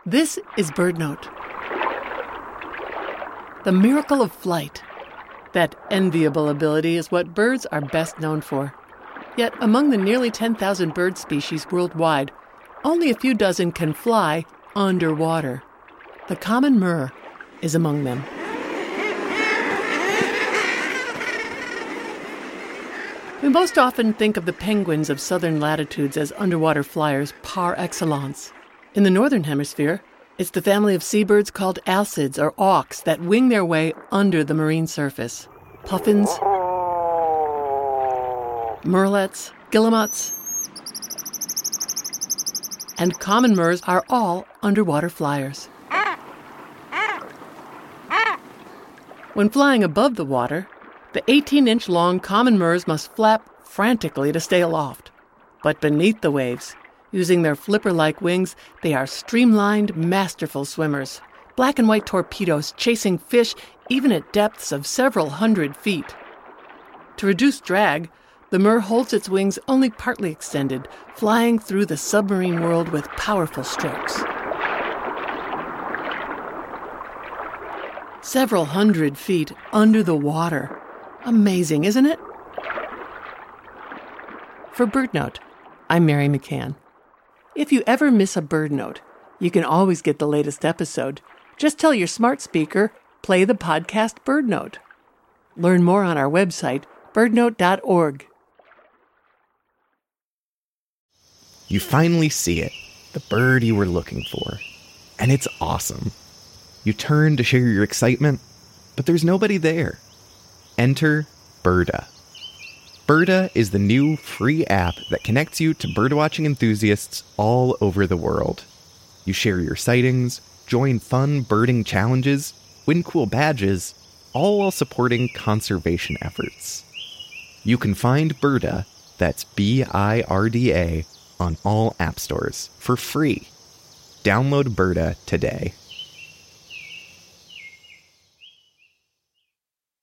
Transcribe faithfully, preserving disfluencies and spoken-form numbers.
This is BirdNote. The miracle of flight. That enviable ability is what birds are best known for. Yet among the nearly ten thousand bird species worldwide, only a few dozen can fly underwater. The common murre is among them. We most often think of the penguins of southern latitudes as underwater flyers par excellence. In the northern hemisphere, it's the family of seabirds called alcids or auks that wing their way under the marine surface. Puffins, murrelets, guillemots, and common murres are all underwater flyers. When flying above the water, the eighteen-inch long common murres must flap frantically to stay aloft. But beneath the waves, using their flipper-like wings, they are streamlined, masterful swimmers, black and white torpedoes chasing fish even at depths of several hundred feet. To reduce drag, the murre holds its wings only partly extended, flying through the submarine world with powerful strokes. Several hundred feet under the water. Amazing, isn't it? For BirdNote, I'm Mary McCann. If you ever miss a BirdNote, you can always get the latest episode. Just tell your smart speaker, play the podcast BirdNote. Learn more on our website, bird note dot org. You finally see it, the bird you were looking for. And it's awesome. You turn to share your excitement, but there's nobody there. Enter Birda. Birda is the new free app that connects you to birdwatching enthusiasts all over the world. You share your sightings, join fun birding challenges, win cool badges, all while supporting conservation efforts. You can find Birda, that's B I R D A, on all app stores for free. Download Birda today.